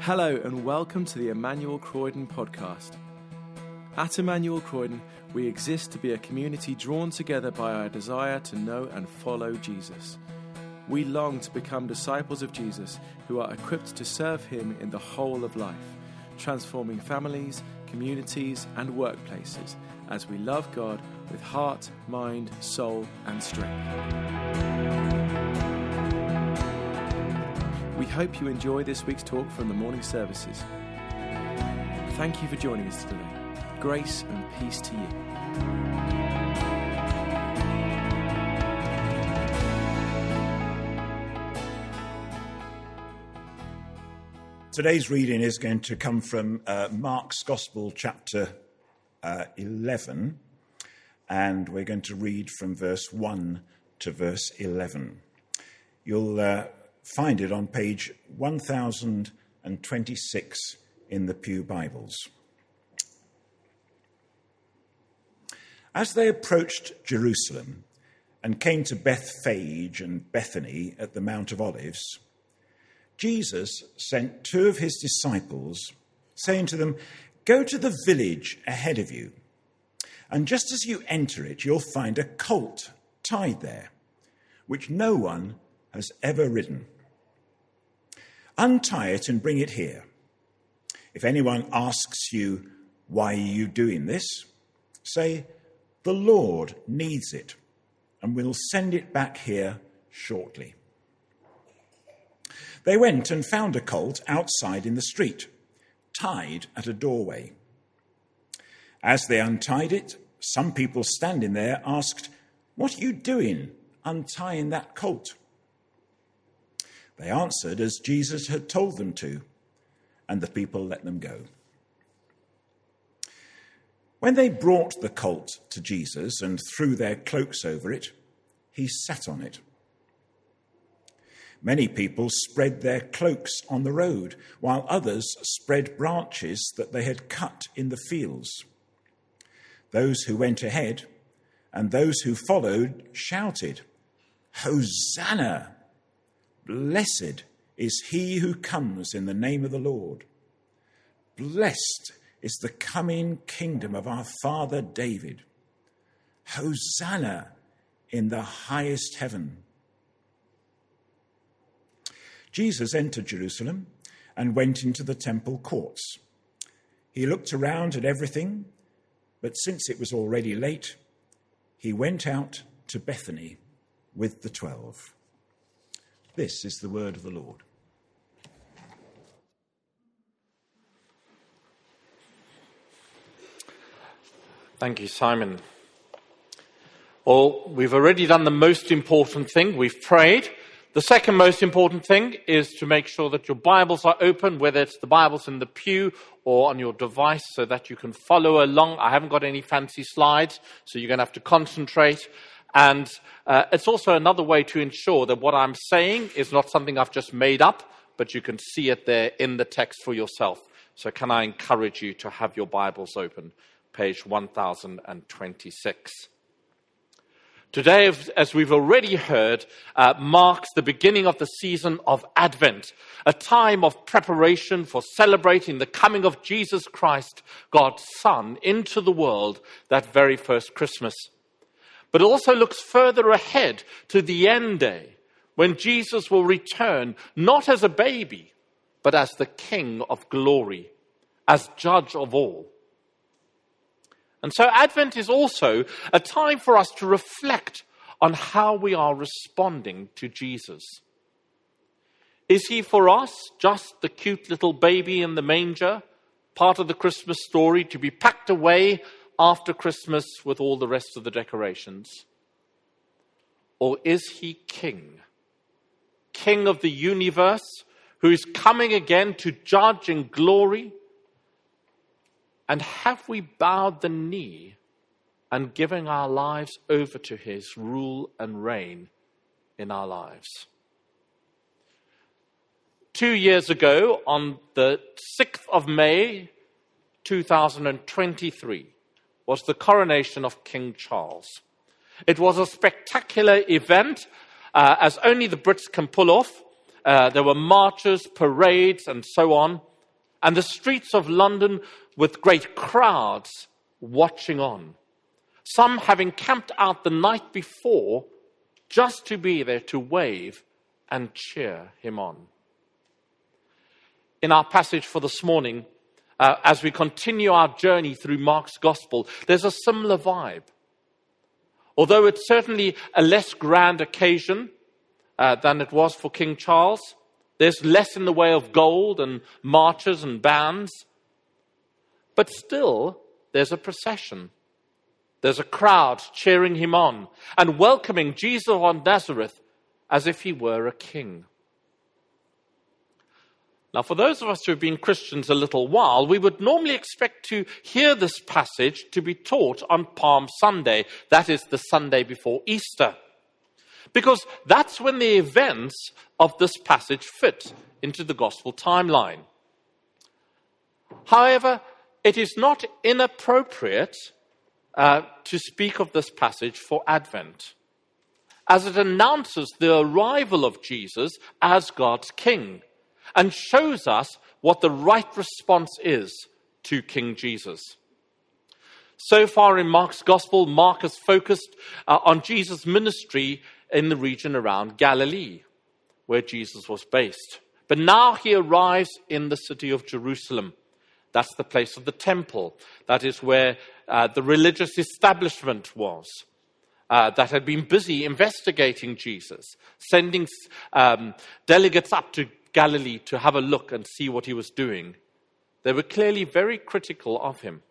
Hello and welcome to the Emmanuel Croydon podcast. At Emmanuel Croydon, we exist to be a community drawn together by our desire to know and follow Jesus. We long to become disciples of Jesus who are equipped to serve him in the whole of life, transforming families, communities and workplaces as we love God with heart, mind, soul and strength. We hope you enjoy this week's talk from the morning services. Thank you for joining us today. Grace and peace to you. Today's reading is going to come from Mark's Gospel, chapter 11, and we're going to read from verse 1 to verse 11. You'll find it on page 1026 in the Pew Bibles. As they approached Jerusalem and came to Bethphage and Bethany at the Mount of Olives, Jesus sent two of his disciples, saying to them, "Go to the village ahead of you, and just as you enter it, you'll find a colt tied there, which no one has ever ridden. Untie it and bring it here. If anyone asks you, 'Why are you doing this?' say, 'The Lord needs it, and we'll send it back here shortly.'" They went and found a colt outside in the street, tied at a doorway. As they untied it, some people standing there asked, "What are you doing untying that colt?" They answered as Jesus had told them to, and the people let them go. When they brought the colt to Jesus and threw their cloaks over it, he sat on it. Many people spread their cloaks on the road, while others spread branches that they had cut in the fields. Those who went ahead and those who followed shouted, "Hosanna! Blessed is he who comes in the name of the Lord. Blessed is the coming kingdom of our father David. Hosanna in the highest heaven." Jesus entered Jerusalem and went into the temple courts. He looked around at everything, but since it was already late, he went out to Bethany with the 12. This is the word of the Lord. Thank you, Simon. Well, we've already done the most important thing. We've prayed. The second most important thing is to make sure that your Bibles are open, whether it's the Bibles in the pew or on your device, so that you can follow along. I haven't got any fancy slides, so you're going to have to concentrate. And it's also another way to ensure that what I'm saying is not something I've just made up, but you can see it there in the text for yourself. So can I encourage you to have your Bibles open? Page 1026. Today, as we've already heard, marks the beginning of the season of Advent, a time of preparation for celebrating the coming of Jesus Christ, God's Son, into the world that very first Christmas. But it also looks further ahead to the end day, when Jesus will return, not as a baby, but as the King of glory, as Judge of all. And so Advent is also a time for us to reflect on how we are responding to Jesus. Is he for us just the cute little baby in the manger, part of the Christmas story to be packed away after Christmas with all the rest of the decorations? Or is he King? King of the universe, who is coming again to judge in glory? And have we bowed the knee and given our lives over to his rule and reign in our lives? 2 years ago, on the 6th of May, 2023, was the coronation of King Charles. It was a spectacular event, as only the Brits can pull off. There were marches, parades, and so on. and the streets of London with great crowds watching on. Some having camped out the night before just to be there to wave and cheer him on. In our passage for this morning, as we continue our journey through Mark's Gospel, there's a similar vibe. Although it's certainly a less grand occasion than it was for King Charles, there's less in the way of gold and marches and bands, but still there's a procession. There's a crowd cheering him on and welcoming Jesus of Nazareth as if he were a king. Now, for those of us who have been Christians a little while, we would normally expect to hear this passage to be taught on Palm Sunday. That is the Sunday before Easter. Because that's when the events of this passage fit into the gospel timeline. However, it is not inappropriate to speak of this passage for Advent, as it announces the arrival of Jesus as God's King and shows us what the right response is to King Jesus. So far in Mark's Gospel, Mark has focused on Jesus' ministry in the region around Galilee, where Jesus was based. But now he arrives in the city of Jerusalem. That's the place of the temple. That is where the religious establishment was that had been busy investigating Jesus, sending delegates up to Galilee to have a look and see what he was doing. They were clearly very critical of him.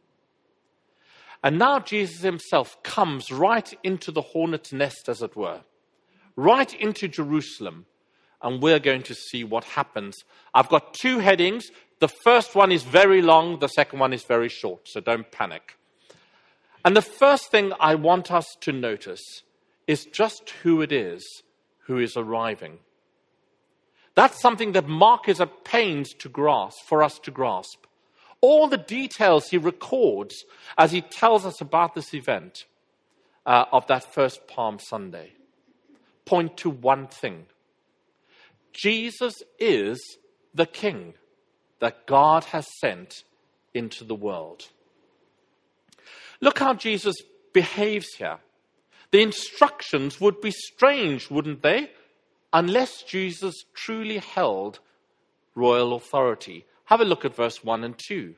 And now Jesus himself comes right into the hornet's nest, as it were, right into Jerusalem, and we're going to see what happens. I've got two headings. The first one is very long, the second one is very short, so don't panic. And the first thing I want us to notice is just who it is who is arriving. That's something that Mark is at pains to grasp, for us to grasp. All the details he records as he tells us about this event of that first Palm Sunday point to one thing. Jesus is the King that God has sent into the world. Look how Jesus behaves here. The instructions would be strange, wouldn't they? Unless Jesus truly held royal authority. Have a look at verse 1 and 2.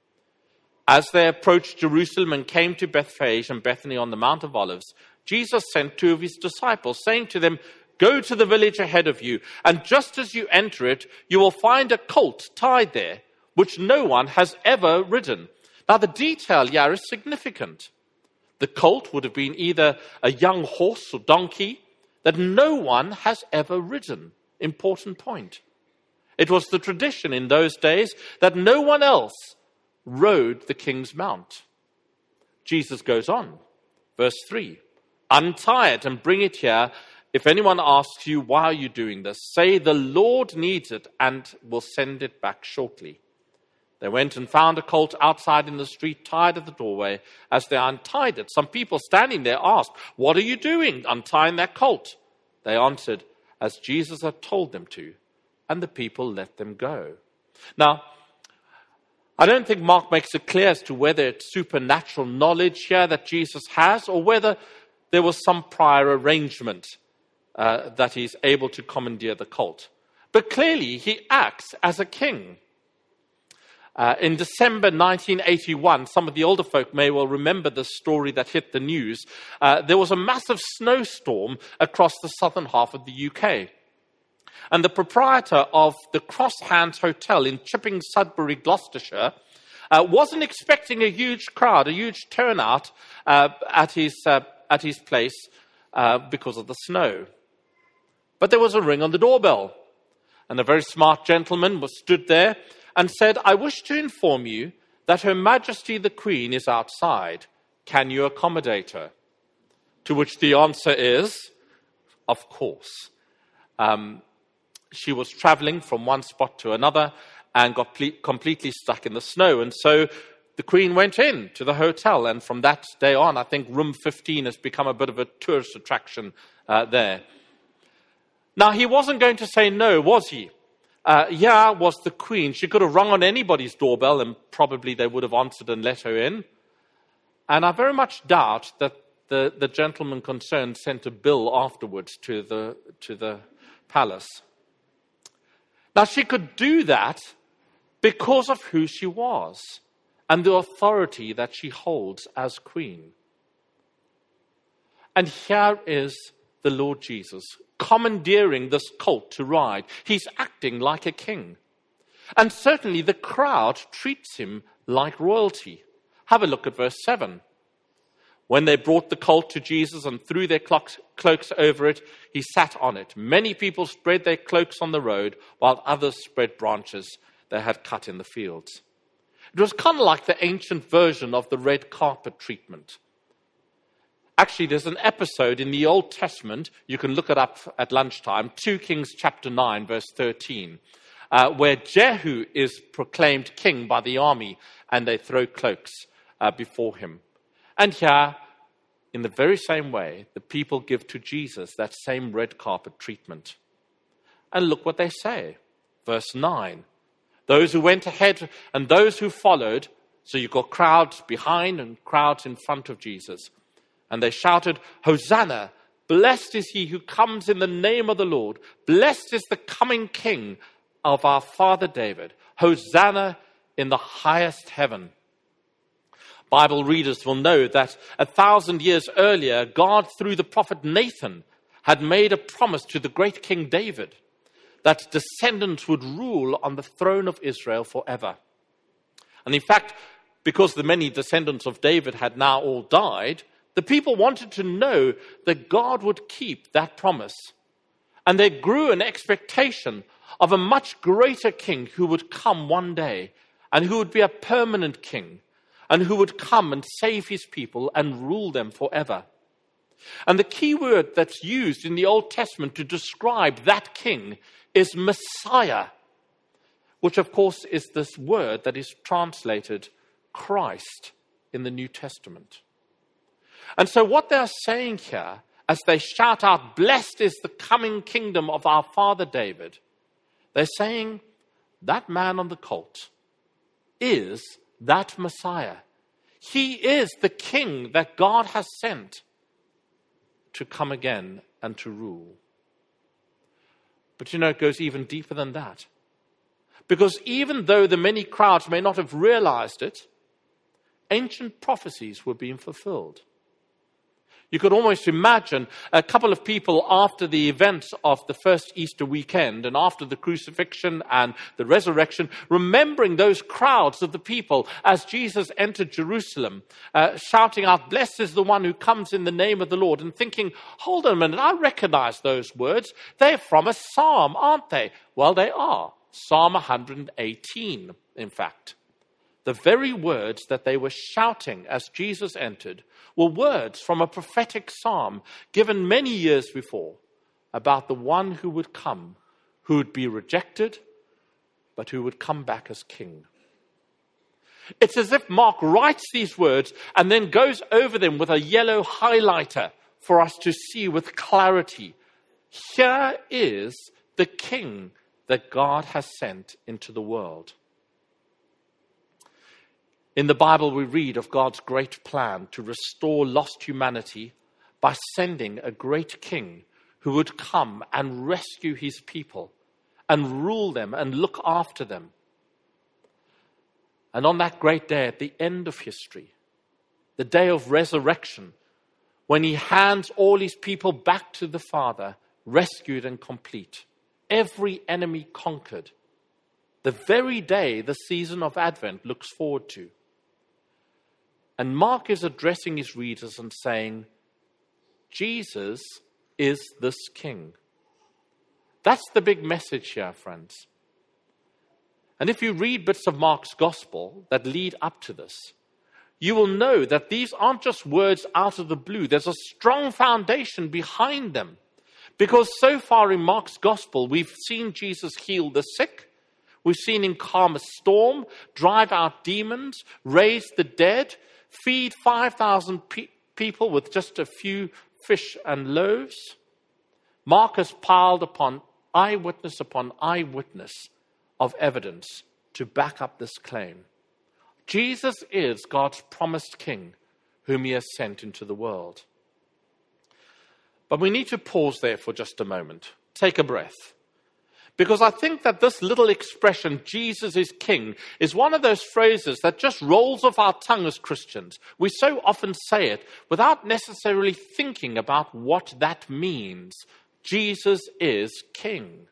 As they approached Jerusalem and came to Bethphage and Bethany on the Mount of Olives, Jesus sent two of his disciples, saying to them, "Go to the village ahead of you, and just as you enter it, you will find a colt tied there, which no one has ever ridden." Now, the detail here is significant. The colt would have been either a young horse or donkey that no one has ever ridden. Important point. It was the tradition in those days that no one else rode the king's mount. Jesus goes on. Verse 3. "Untie it and bring it here. If anyone asks you, 'Why are you doing this?' say, 'The Lord needs it and will send it back shortly.' They went and found a colt outside in the street, tied at the doorway. As they untied it, some people standing there asked, 'What are you doing, untying that colt?' They answered, as Jesus had told them to, and the people let them go." Now, I don't think Mark makes it clear as to whether it's supernatural knowledge here that Jesus has, or whether there was some prior arrangement that he's able to commandeer the colt. But clearly, he acts as a king. In December 1981, some of the older folk may well remember this story that hit the news. There was a massive snowstorm across the southern half of the UK. And the proprietor of the Cross Hands Hotel in Chipping, Sudbury, Gloucestershire, wasn't expecting a huge crowd, a huge turnout at his place because of the snow. But there was a ring on the doorbell. And a very smart gentleman was stood there and said, "I wish to inform you that Her Majesty the Queen is outside. Can you accommodate her?" To which the answer is, of course. She was traveling from one spot to another and got completely stuck in the snow. And so the Queen went in to the hotel. And from that day on, I think room 15 has become a bit of a tourist attraction there. Now, he wasn't going to say no, was he? was the queen. She could have rung on anybody's doorbell and probably they would have answered and let her in. And I very much doubt that the gentleman concerned sent a bill afterwards to the palace. Now, she could do that because of who she was and the authority that she holds as queen. And here is the Lord Jesus commandeering this colt to ride. He's acting like a king. And certainly the crowd treats him like royalty. Have a look at verse 7. When they brought the colt to Jesus and threw their cloaks over it, he sat on it. Many people spread their cloaks on the road, while others spread branches they had cut in the fields. It was kind of like the ancient version of the red carpet treatment. Actually, there's an episode in the Old Testament, you can look it up at lunchtime, 2 Kings chapter 9, verse 13, where Jehu is proclaimed king by the army, and they throw cloaks before him. And here, in the very same way, the people give to Jesus that same red carpet treatment. And look what they say. Verse 9. Those who went ahead and those who followed, so you've got crowds behind and crowds in front of Jesus. And they shouted, Hosanna, blessed is he who comes in the name of the Lord. Blessed is the coming king of our father David. Hosanna in the highest heaven. Bible readers will know that 1,000 years earlier, God, through the prophet Nathan, had made a promise to the great King David that descendants would rule on the throne of Israel forever. And in fact, because the many descendants of David had now all died, the people wanted to know that God would keep that promise. And there grew an expectation of a much greater king who would come one day and who would be a permanent king and who would come and save his people and rule them forever. And the key word that's used in the Old Testament to describe that king is Messiah, which of course is this word that is translated Christ in the New Testament. And so what they're saying here, as they shout out, blessed is the coming kingdom of our father David, they're saying that man on the colt is that Messiah. He is the king that God has sent to come again and to rule. But it goes even deeper than that. Because even though the many crowds may not have realized it, ancient prophecies were being fulfilled. You could almost imagine a couple of people after the events of the first Easter weekend and after the crucifixion and the resurrection, remembering those crowds of the people as Jesus entered Jerusalem, shouting out, blessed is the one who comes in the name of the Lord, and thinking, hold on a minute, I recognize those words. They're from a psalm, aren't they? Well, they are. Psalm 118, in fact. The very words that they were shouting as Jesus entered were words from a prophetic psalm given many years before about the one who would come, who would be rejected, but who would come back as king. It's as if Mark writes these words and then goes over them with a yellow highlighter for us to see with clarity. Here is the king that God has sent into the world. In the Bible, we read of God's great plan to restore lost humanity by sending a great king who would come and rescue his people and rule them and look after them. And on that great day, at the end of history, the day of resurrection, when he hands all his people back to the Father, rescued and complete, every enemy conquered, the very day the season of Advent looks forward to. And Mark is addressing his readers and saying, Jesus is this king. That's the big message here, friends. And if you read bits of Mark's gospel that lead up to this, you will know that these aren't just words out of the blue. There's a strong foundation behind them. Because so far in Mark's gospel, we've seen Jesus heal the sick. We've seen him calm a storm, drive out demons, raise the dead, feed 5,000 people with just a few fish and loaves. Mark has piled upon eyewitness of evidence to back up this claim. Jesus is God's promised king, whom he has sent into the world. But we need to pause there for just a moment. Take a breath. Because I think that this little expression, Jesus is king, is one of those phrases that just rolls off our tongue as Christians. We so often say it without necessarily thinking about what that means. Jesus is king.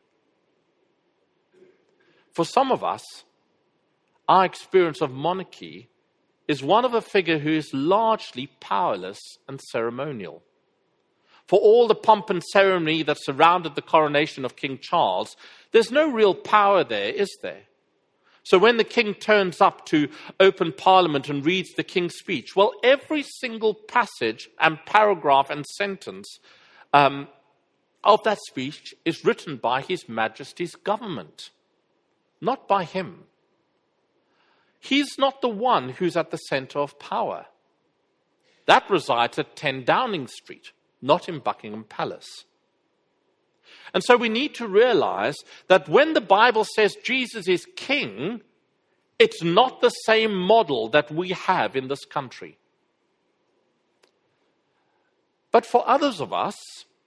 For some of us, our experience of monarchy is one of a figure who is largely powerless and ceremonial. For all the pomp and ceremony that surrounded the coronation of King Charles, there's no real power there, is there? So when the king turns up to open Parliament and reads the King's Speech, well, every single passage and paragraph and sentence of that speech is written by His Majesty's government, not by him. He's not the one who's at the centre of power. That resides at 10 Downing Street, not in Buckingham Palace. And so we need to realize that when the Bible says Jesus is king, it's not the same model that we have in this country. But for others of us,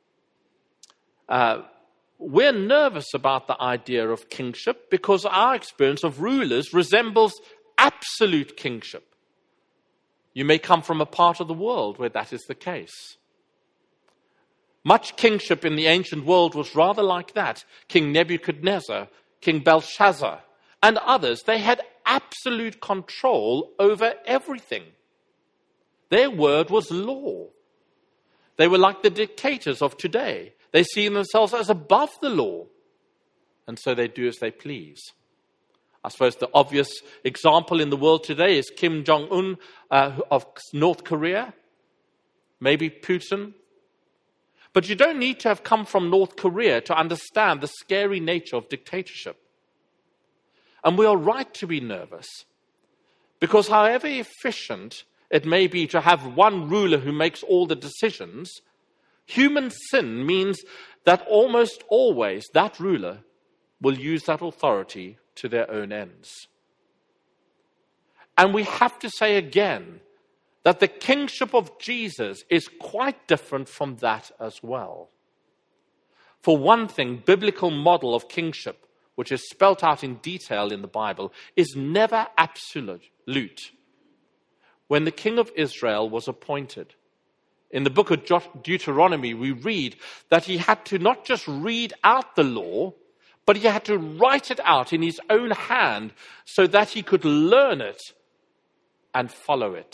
we're nervous about the idea of kingship because our experience of rulers resembles absolute kingship. You may come from a part of the world where that is the case. Much kingship in the ancient world was rather like that. King Nebuchadnezzar, King Belshazzar, and others, they had absolute control over everything. Their word was law. They were like the dictators of today. They see themselves as above the law, and so they do as they please. I suppose the obvious example in the world today is Kim Jong-un of North Korea, maybe Putin. But you don't need to have come from North Korea to understand the scary nature of dictatorship. And we are right to be nervous, because however efficient it may be to have one ruler who makes all the decisions, human sin means that almost always that ruler will use that authority to their own ends. And we have to say again that the kingship of Jesus is quite different from that as well. For one thing, biblical model of kingship, which is spelt out in detail in the Bible, is never absolute. When the king of Israel was appointed, in the book of Deuteronomy, we read that he had to not just read out the law, but he had to write it out in his own hand so that he could learn it and follow it.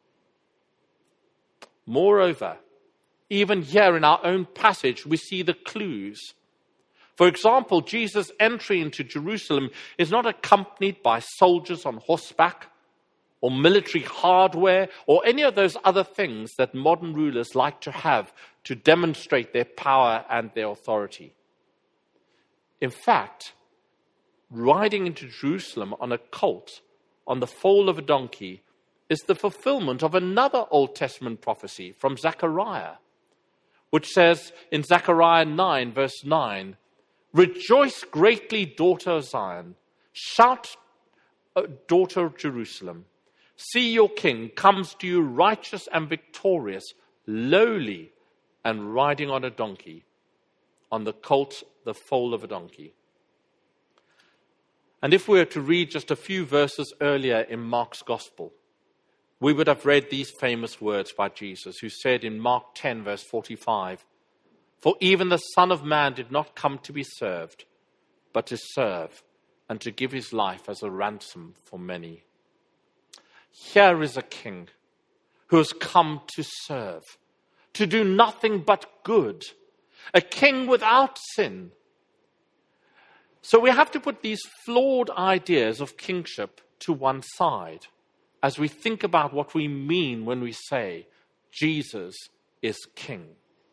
Moreover, even here in our own passage, we see the clues. For example, Jesus' entry into Jerusalem is not accompanied by soldiers on horseback or military hardware or any of those other things that modern rulers like to have to demonstrate their power and their authority. In fact, riding into Jerusalem on a colt, on the foal of a donkey, is the fulfillment of another Old Testament prophecy from Zechariah, which says in Zechariah 9, verse 9, "Rejoice greatly, daughter of Zion. Shout, daughter of Jerusalem. See, your king comes to you righteous and victorious, lowly and riding on a donkey, on the colt, the foal of a donkey." And if we were to read just a few verses earlier in Mark's Gospel, we would have read these famous words by Jesus, who said in Mark 10, verse 45, "For even the Son of Man did not come to be served, but to serve and to give his life as a ransom for many." Here is a king who has come to serve, to do nothing but good, a king without sin. So we have to put these flawed ideas of kingship to one side as we think about what we mean when we say Jesus is king.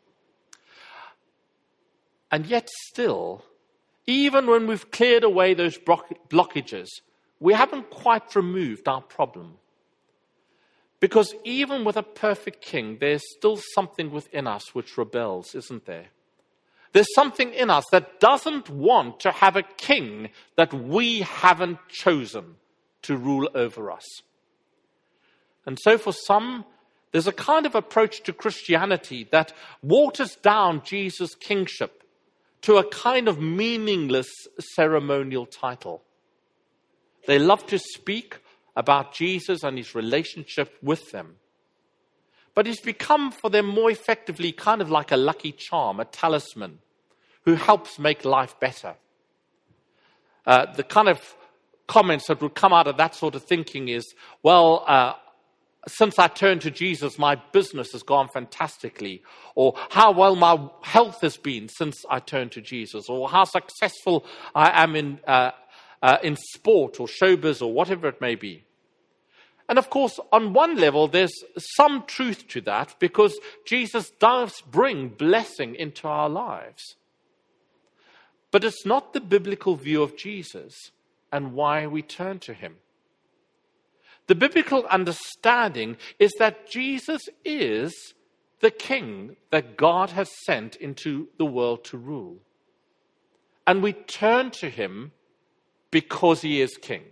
And yet still, even when we've cleared away those blockages, we haven't quite removed our problem. Because even with a perfect king, there's still something within us which rebels, isn't there? there's something in us that doesn't want to have a king that we haven't chosen to rule over us. And so for some, there's a kind of approach to Christianity that waters down Jesus' kingship to a kind of meaningless ceremonial title. They love to speak about Jesus and his relationship with them. But he's become for them more effectively kind of like a lucky charm, a talisman, who helps make life better. The kind of comments that would come out of that sort of thinking is, well, since I turned to Jesus, my business has gone fantastically. Or how well my health has been since I turned to Jesus. Or how successful I am in sport or showbiz or whatever it may be. And of course, on one level, there's some truth to that because Jesus does bring blessing into our lives. But it's not the biblical view of Jesus and why we turn to him. The biblical understanding is that Jesus is the king that God has sent into the world to rule. And we turn to him because he is king.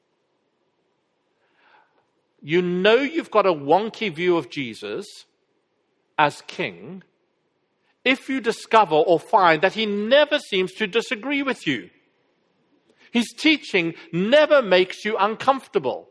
You know you've got a wonky view of Jesus as king if you discover or find that he never seems to disagree with you. His teaching never makes you uncomfortable.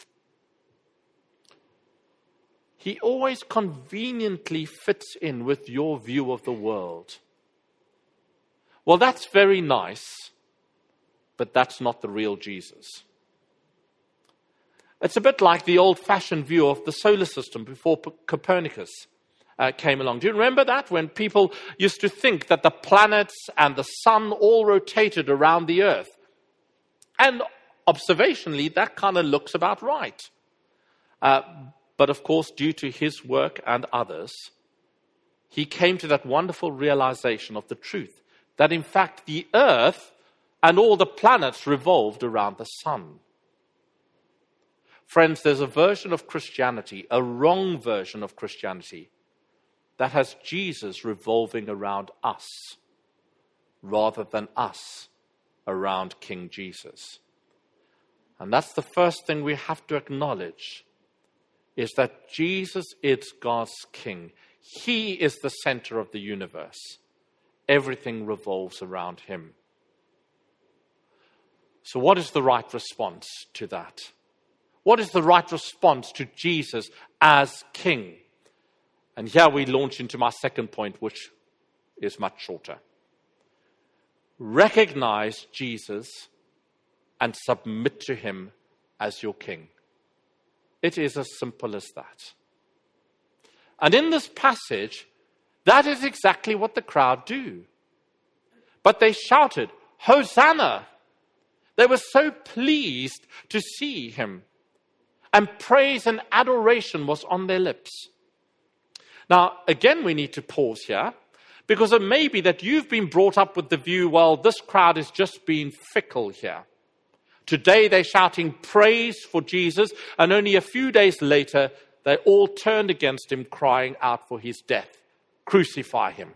He always conveniently fits in with your view of the world. Well, that's very nice, but that's not the real Jesus. It's a bit like the old-fashioned view of the solar system before Copernicus came along. Do you remember that? When people used to think that the planets and the sun all rotated around the earth. And observationally, that kind of looks about right. But of course, due to his work and others, he came to that wonderful realization of the truth, that in fact the earth and all the planets revolved around the sun. Friends, there's a version of Christianity, a wrong version of Christianity, that has Jesus revolving around us rather than us around King Jesus. And that's the first thing we have to acknowledge, is that Jesus is God's king. He is the center of the universe. Everything revolves around him. So what is the right response to that? What is the right response to Jesus as king? And here we launch into my second point, which is much shorter. Recognize Jesus and submit to him as your king. It is as simple as that. And in this passage, that is exactly what the crowd do. But they shouted, "Hosanna!" They were so pleased to see him. And praise and adoration was on their lips. Now, again, we need to pause here, because it may be that you've been brought up with the view, well, this crowd is just being fickle here. Today they're shouting praise for Jesus, and only a few days later, they all turned against him, crying out for his death. Crucify him.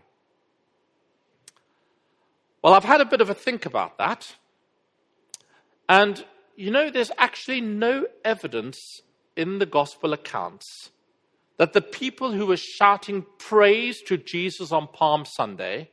Well, I've had a bit of a think about that. And you know, there's actually no evidence in the gospel accounts that the people who were shouting praise to Jesus on Palm Sunday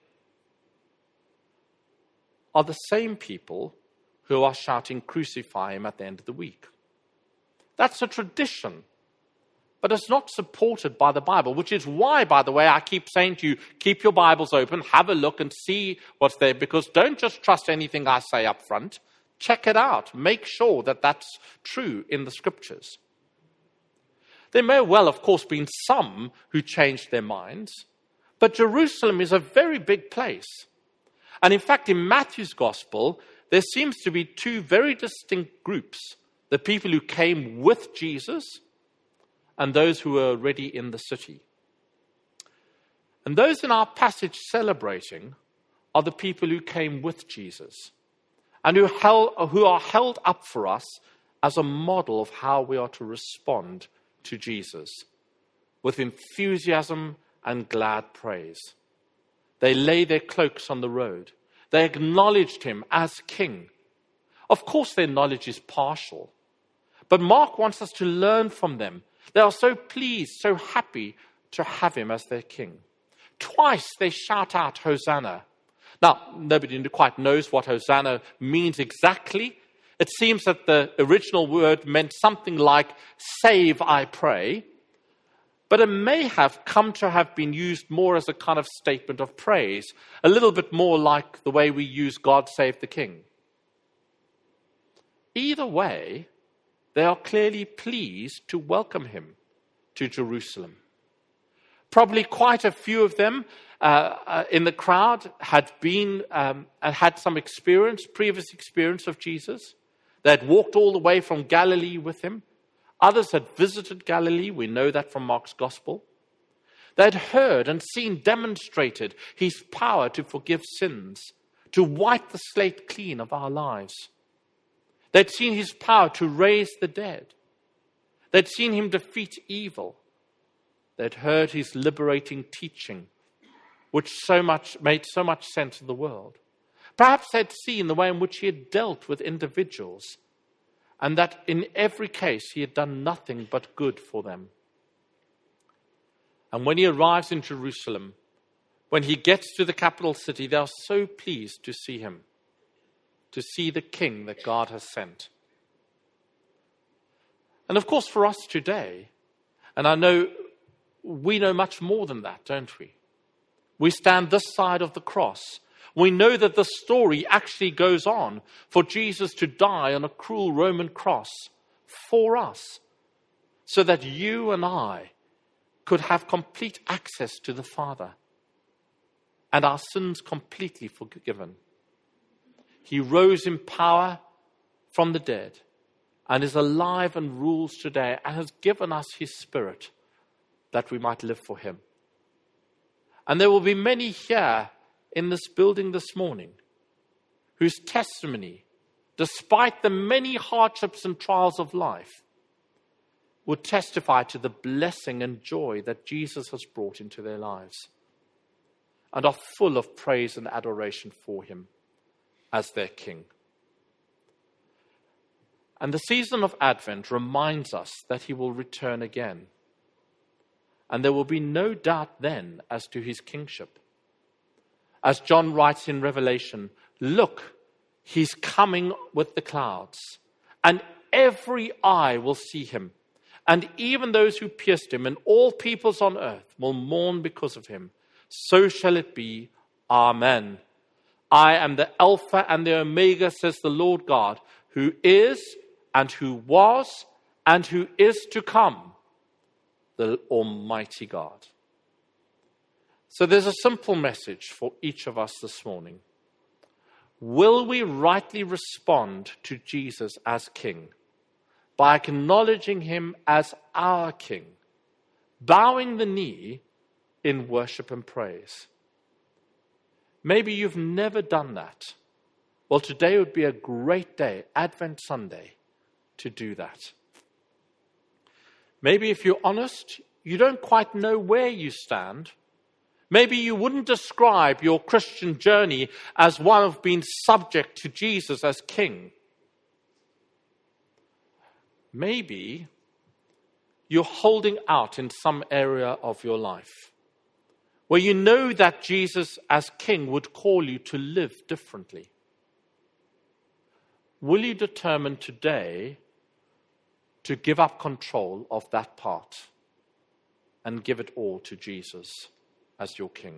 are the same people who are shouting crucify him at the end of the week. That's a tradition, but it's not supported by the Bible, which is why, by the way, I keep saying to you, keep your Bibles open, have a look and see what's there, because don't just trust anything I say up front. Check it out. Make sure that that's true in the scriptures. There may well, of course, been some who changed their minds, but Jerusalem is a very big place. And in fact, in Matthew's gospel, there seems to be two very distinct groups. The people who came with Jesus and those who were already in the city. And those in our passage celebrating are the people who came with Jesus and who are held up for us as a model of how we are to respond to Jesus with enthusiasm and glad praise. They lay their cloaks on the road. They acknowledged him as king. Of course, their knowledge is partial. But Mark wants us to learn from them. They are so pleased, so happy to have him as their king. Twice they shout out, Hosanna. Now, nobody quite knows what Hosanna means exactly. It seems that the original word meant something like, save, I pray. But it may have come to have been used more as a kind of statement of praise, a little bit more like the way we use God save the king. Either way, they are clearly pleased to welcome him to Jerusalem. Probably quite a few of them in the crowd had been had some previous experience of Jesus. They had walked all the way from Galilee with him. Others had visited Galilee. We know that from Mark's gospel. They had heard and seen demonstrated his power to forgive sins, to wipe the slate clean of our lives. They'd seen his power to raise the dead. They'd seen him defeat evil. They'd heard his liberating teaching, which made so much sense to the world. Perhaps they'd seen the way in which he had dealt with individuals, and that in every case he had done nothing but good for them. And when he arrives in Jerusalem, when he gets to the capital city, they are so pleased to see him, to see the king that God has sent. And of course for us today, and I know we know much more than that, don't we? We stand this side of the cross. We know that the story actually goes on for Jesus to die on a cruel Roman cross for us, so that you and I could have complete access to the Father and our sins completely forgiven. He rose in power from the dead and is alive and rules today and has given us his Spirit that we might live for him. And there will be many here in this building this morning whose testimony, despite the many hardships and trials of life, would testify to the blessing and joy that Jesus has brought into their lives and are full of praise and adoration for him as their king. And the season of Advent reminds us that he will return again. And there will be no doubt then as to his kingship. As John writes in Revelation, look, he's coming with the clouds, and every eye will see him, and even those who pierced him, and all peoples on earth will mourn because of him. So shall it be. Amen. I am the Alpha and the Omega, says the Lord God, who is and who was and who is to come, the Almighty God. So there's a simple message for each of us this morning. Will we rightly respond to Jesus as King by acknowledging him as our King, bowing the knee in worship and praise? Maybe you've never done that. Well, today would be a great day, Advent Sunday, to do that. Maybe if you're honest, you don't quite know where you stand. Maybe you wouldn't describe your Christian journey as one of being subject to Jesus as King. Maybe you're holding out in some area of your life where you know that Jesus as King would call you to live differently. Will you determine today to give up control of that part and give it all to Jesus as your King?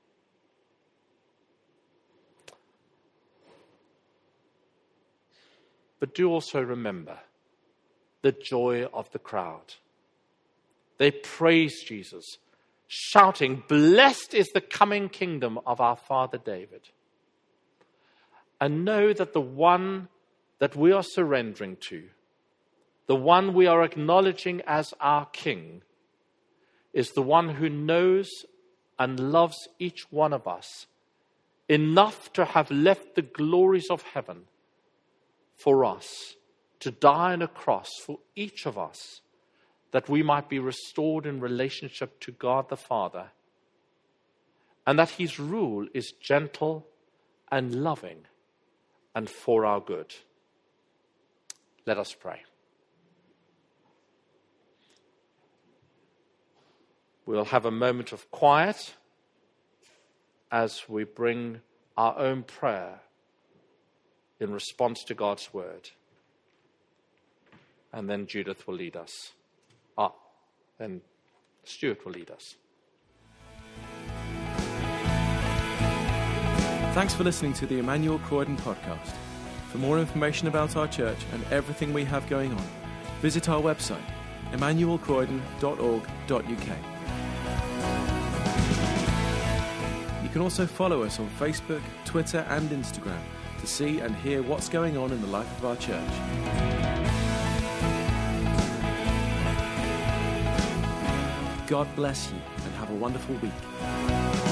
But do also remember the joy of the crowd. They praise Jesus, shouting, "Blessed is the coming kingdom of our father David." And know that the one that we are surrendering to, the one we are acknowledging as our King, is the one who knows and loves each one of us enough to have left the glories of heaven for us, to die on a cross for each of us, that we might be restored in relationship to God the Father, and that his rule is gentle and loving and for our good. Let us pray. We'll have a moment of quiet as we bring our own prayer in response to God's word. And then Judith will lead us. Then Stuart will lead us. Thanks for listening to the Emmanuel Croydon podcast. For more information about our church and everything we have going on, visit our website, emmanuelcroydon.org.uk. You can also follow us on Facebook, Twitter and Instagram to see and hear what's going on in the life of our church. God bless you and have a wonderful week.